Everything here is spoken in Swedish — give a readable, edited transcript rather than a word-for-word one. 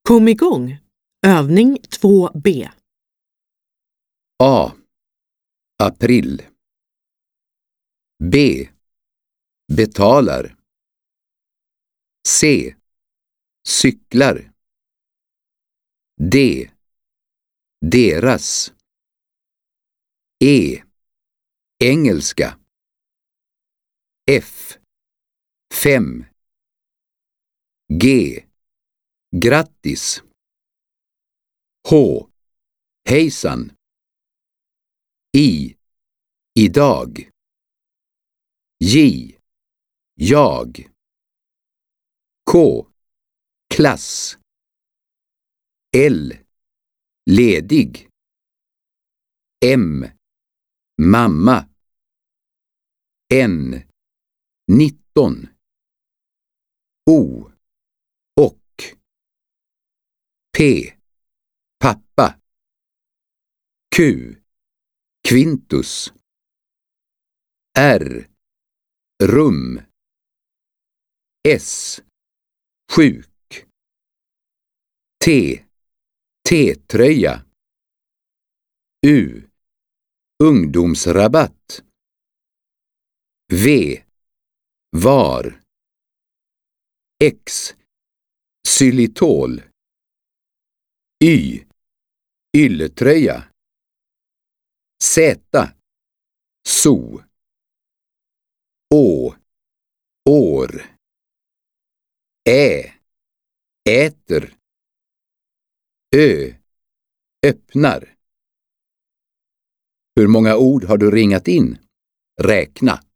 Kom igång! Övning 2B. A. April. B. Betalar. C. Cyklar. D. Deras. E. Engelska. F. 5. G. Grattis. H. Hejsan. I. Idag. J. Jag. K. Klass. L. Ledig. M. Mamma. N. 19. O. Och. P. Pappa. Q. Quintus. R. Rum. S. Sjuk. T. T-tröja. U. Ungdomsrabatt. V. Var. X. Xylitol. Y. Ylletröja. Z. So. Å. År. Ä. Äter. Ö. Öppnar. Hur många ord har du ringat in? Räkna.